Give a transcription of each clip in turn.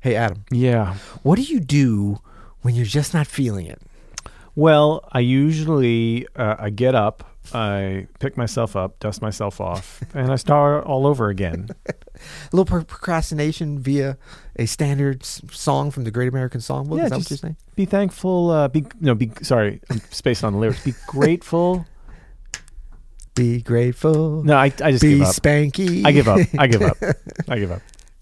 Hey, Adam. Yeah. What do you do when you're just not feeling it? Well, I usually I get up, I pick myself up, dust myself off, and I start all over again. A little procrastination via a standard song from the Great American Songbook. Yeah, Is that just what you're saying? Be thankful. Sorry, I'm spacing on the lyrics. Be grateful. Be grateful. No, I just be give up. Spanky. I give up. I give up. I give up.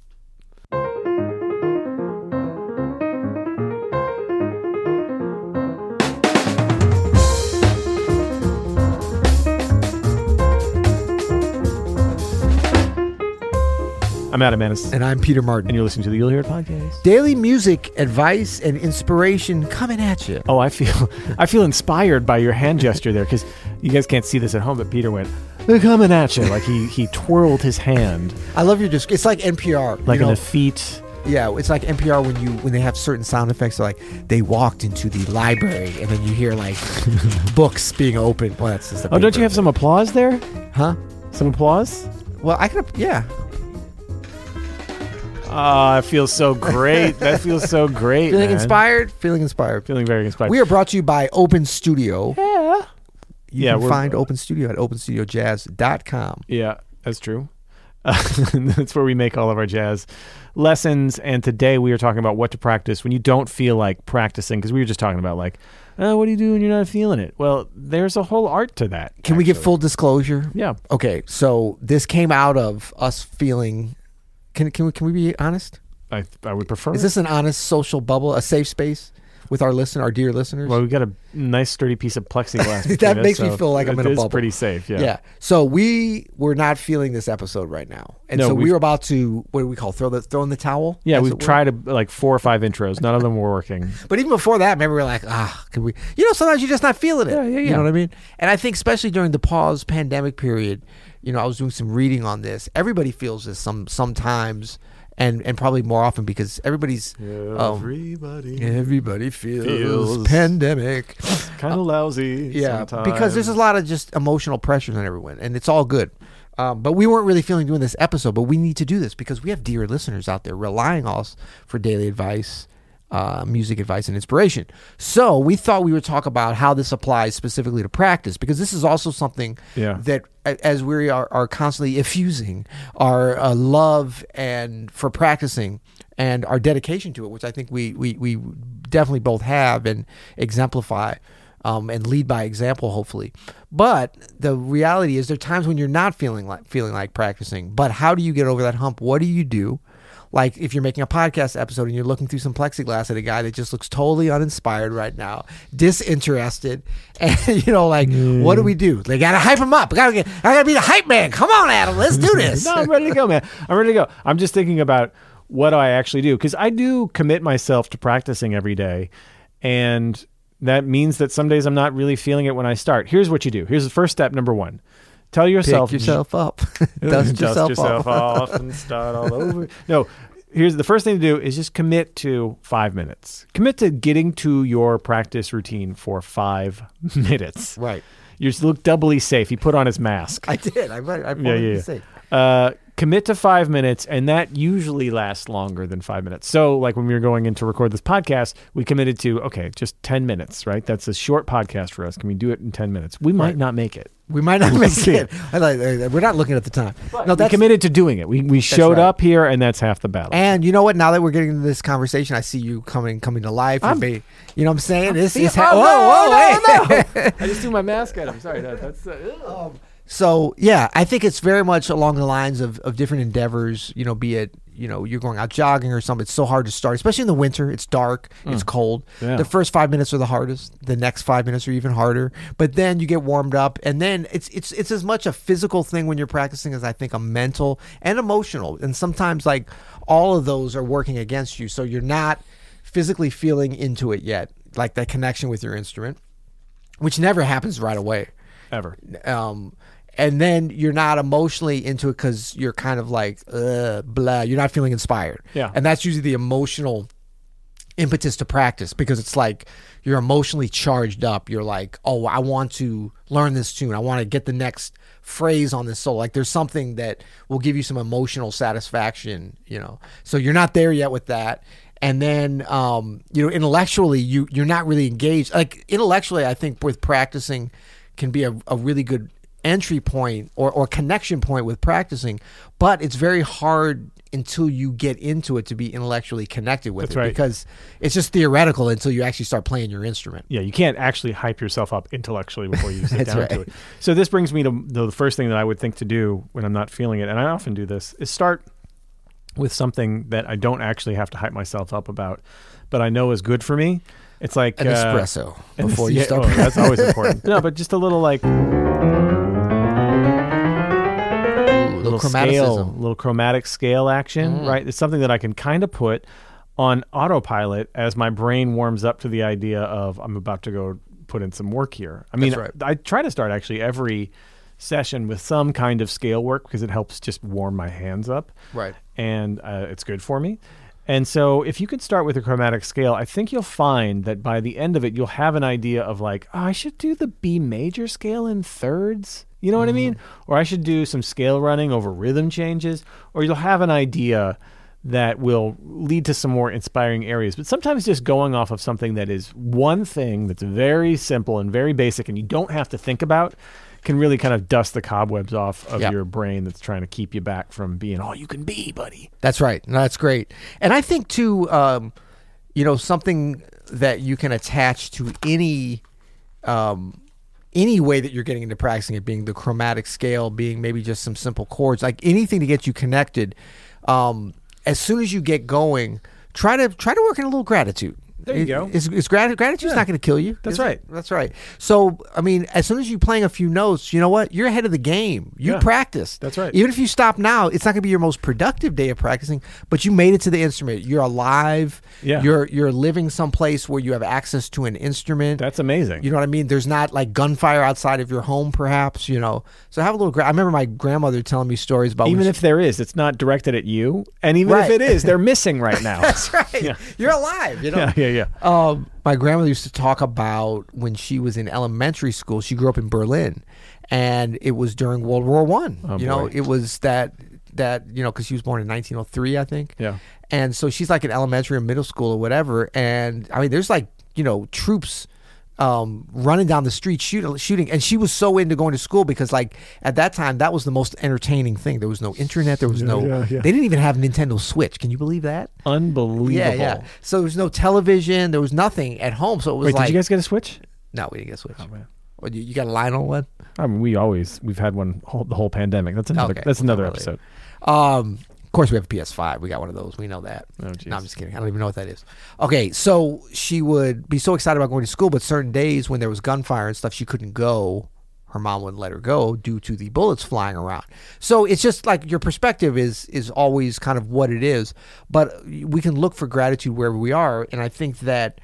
I'm Adam Ennis. And I'm Peter Martin. And you're listening to the You'll Hear It podcast. Daily music, advice, and inspiration coming at you. Oh, I feel inspired by your hand gesture there, because you guys can't see this at home, but Peter went, "They're coming at you," like he twirled his hand. I love your it's like NPR. Like an effete. Yeah, it's like NPR when they have certain sound effects. Like they walked into the library, and then you hear like books being opened. Well, that's just don't you have some applause there? Huh? Some applause? Well, I could. Yeah. Oh, it feels so great. That feels so great. Feeling man. inspired? Feeling inspired. Feeling very inspired. We are brought to you by Open Studio. Yeah. You can find Open Studio at openstudiojazz.com. Yeah, that's true. That's where we make all of our jazz lessons. And today we are talking about what to practice when you don't feel like practicing, because we were just talking about like, what do you do when you're not feeling it? Well, there's a whole art to that. Can we give full disclosure? Yeah. Okay, so this came out of us feeling... Can we be honest? I would prefer. Is this an honest social bubble, a safe space with our dear listeners? Well, we got a nice sturdy piece of plexiglass. That makes me feel like I'm in a bubble. It's pretty safe, yeah. Yeah. So we were not feeling this episode right now, and so we were about to, what do we call, throw in the towel? Yeah, we've tried like 4 or 5 intros. None of them were working. But even before that, maybe we were like, can we? Sometimes you're just not feeling it. Yeah. You know what I mean? And I think especially during the pause pandemic period, I was doing some reading on this. Everybody feels this sometimes. And probably more often because everybody feels pandemic. Kind of lousy. Yeah, sometimes. because there's a lot of just emotional pressures on everyone, and it's all good. But we weren't really feeling doing this episode, but we need to do this because we have dear listeners out there relying on us for daily advice, music advice, and inspiration. So we thought we would talk about how this applies specifically to practice, because this is also something that, as we are constantly effusing our love and for practicing and our dedication to it, which I think we definitely both have and exemplify. And lead by example, hopefully. But the reality is, there are times when you're not feeling like practicing. But how do you get over that hump? What do you do? Like if you're making a podcast episode and you're looking through some plexiglass at a guy that just looks totally uninspired right now, disinterested, and what do we do? They gotta hype him up. I gotta be the hype man. Come on, Adam, let's do this. No, I'm ready to go, man. I'm ready to go. I'm just thinking about what I actually do, because I do commit myself to practicing every day, and that means that some days I'm not really feeling it when I start. Here's what you do. Here's the first step, number 1. Tell yourself... Pick yourself up. Dust yourself off and start all over. No, here's the first thing to do is just commit to 5 minutes. Commit to getting to your practice routine for 5 minutes. Right. You look doubly safe. He put on his mask. I did. I wanted to say. Commit to 5 minutes, and that usually lasts longer than 5 minutes. So like when we were going in to record this podcast, we committed to, just 10 minutes, right? That's a short podcast for us. Can we do it in 10 minutes? We might not make it. We might not make it. We're not looking at the time. No, we committed to doing it. We showed up here, and that's half the battle. And you know what? Now that we're getting into this conversation, I see you coming to life. You know what I'm saying? Whoa, wait. I just threw my mask at him. Sorry. That's... So, yeah, I think it's very much along the lines of different endeavors, be it, you're going out jogging or something. It's so hard to start, especially in the winter. It's dark. It's cold. Yeah. The first 5 minutes are the hardest. The next 5 minutes are even harder. But then you get warmed up. And then it's as much a physical thing when you're practicing as I think a mental and emotional. And sometimes, like, all of those are working against you. So you're not physically feeling into it yet, like that connection with your instrument, which never happens right away. Ever. And then you're not emotionally into it because you're kind of like, blah. You're not feeling inspired. Yeah. And that's usually the emotional impetus to practice, because it's like you're emotionally charged up. You're like, oh, I want to learn this tune. I want to get the next phrase on this solo. Like there's something that will give you some emotional satisfaction, So you're not there yet with that. And then, intellectually, you're not really engaged. Like intellectually, I think with practicing can be a really good entry point or connection point with practicing, but it's very hard until you get into it to be intellectually connected with That's it, right. because it's just theoretical until you actually start playing your instrument. Yeah, you can't actually hype yourself up intellectually before you sit That's down right. to it. So this brings me to the first thing that I would think to do when I'm not feeling it, and I often do this, is start with something that I don't actually have to hype myself up about, but I know is good for me. It's like An espresso before you start. that's always important. No, but just a little like little scale, little chromatic scale action, right? It's something that I can kind of put on autopilot as my brain warms up to the idea of I'm about to go put in some work here. I mean, That's right. I try to start actually every session with some kind of scale work because it helps just warm my hands up. Right. And it's good for me. And so if you could start with a chromatic scale, I think you'll find that by the end of it, you'll have an idea of like, oh, I should do the B major scale in thirds. You know what I mean? Or I should do some scale running over rhythm changes. Or you'll have an idea that will lead to some more inspiring areas. But sometimes just going off of something that is one thing that's very simple and very basic and you don't have to think about can really kind of dust the cobwebs off of your brain that's trying to keep you back from being all you can be, buddy. That's right. No, that's great. And I think too, something that you can attach to any way that you're getting into practicing it, being the chromatic scale, being maybe just some simple chords, like anything to get you connected. As soon as you get going, try to work in a little gratitude. There you go. Gratitude's not going to kill you. That's is it? right. That's right. So, I mean, as soon as you're playing a few notes, you know what? You're ahead of the game. You practiced. That's right. Even if you stop now, it's not going to be your most productive day of practicing, but you made it to the instrument. You're alive. Yeah. You're living someplace where you have access to an instrument. That's amazing. You know what I mean? There's not like gunfire outside of your home, perhaps, So have a little, I remember my grandmother telling me stories about even if there is, it's not directed at you. And even if it is, they're missing right now. That's right. Yeah. You're alive, Yeah. My grandmother used to talk about when she was in elementary school. She grew up in Berlin, and it was during World War I. boy. It was that because she was born in 1903, I think. Yeah. And so she's like in elementary or middle school or whatever. And I mean, there's like troops running down the street shooting, and she was so into going to school because like at that time that was the most entertaining thing. There was no internet, there was they didn't even have Nintendo Switch. Can you believe that? Unbelievable. Yeah. So there was no television, there was nothing at home. So it was Wait, like, did you guys get a Switch? no, we didn't get a Switch. Oh, man. What, you got a Lionel one? I mean, we've had one the whole pandemic. That's another Okay. another Really. episode. Of course, we have a PS5. We got one of those. We know that. Oh, geez. No, I'm just kidding. I don't even know what that is. Okay, so she would be so excited about going to school, but certain days when there was gunfire and stuff, she couldn't go. Her mom wouldn't let her go due to the bullets flying around. So it's just like your perspective is always kind of what it is. But we can look for gratitude wherever we are. And I think that,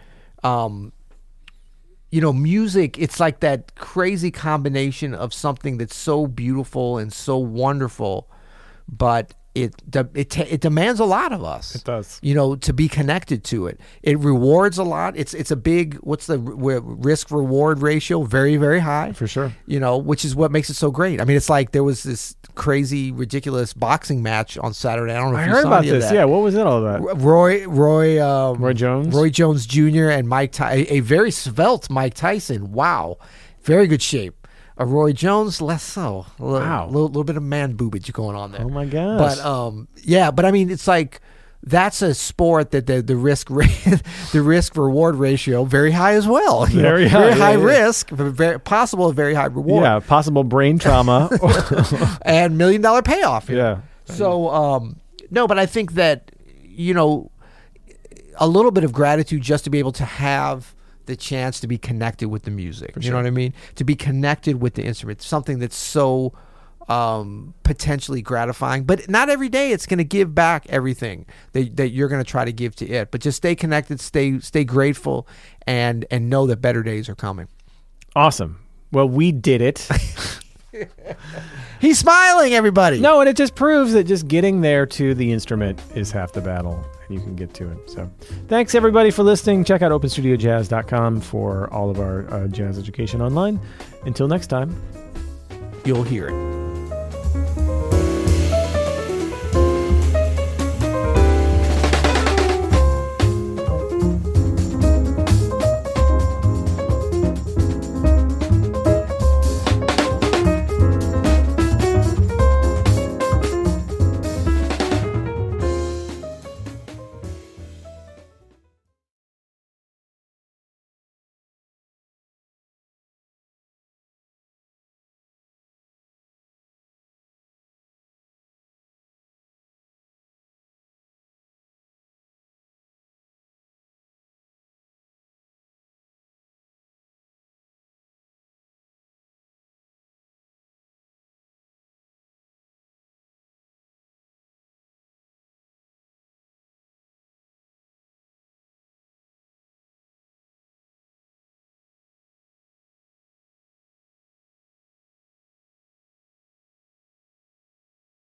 music, it's like that crazy combination of something that's so beautiful and so wonderful, but it demands a lot of us. It does. To be connected to it. It rewards a lot. It's a big, what's the risk reward ratio? Very, very high. For sure. Which is what makes it so great. I mean, it's like there was this crazy, ridiculous boxing match on Saturday. I don't know if I you heard saw about any of this. that. Yeah, what was it all about? Roy Jones? Roy Jones Jr. and a very svelte Mike Tyson. Wow. Very good shape. Roy Jones, less so. Wow. A little bit of man boobage going on there. Oh my gosh. But I mean, it's like that's a sport that the risk the risk reward ratio very high as well. Very high. Very high Yeah. risk, very possible, very high reward. Yeah, possible brain trauma. And $1 million payoff. Yeah. So no, but I think that a little bit of gratitude just to be able to have the chance to be connected with the music. You know what I mean? To be connected with the instrument, something that's so potentially gratifying. But not every day it's going to give back everything that you're going to try to give to it. But just stay connected, stay grateful, and know that better days are coming. Awesome. Well, we did it. He's smiling, everybody. No, and it just proves that just getting there to the instrument is half the battle. and you can get to it. So thanks everybody for listening. Check out openstudiojazz.com for all of our jazz education online. Until next time. You'll hear it.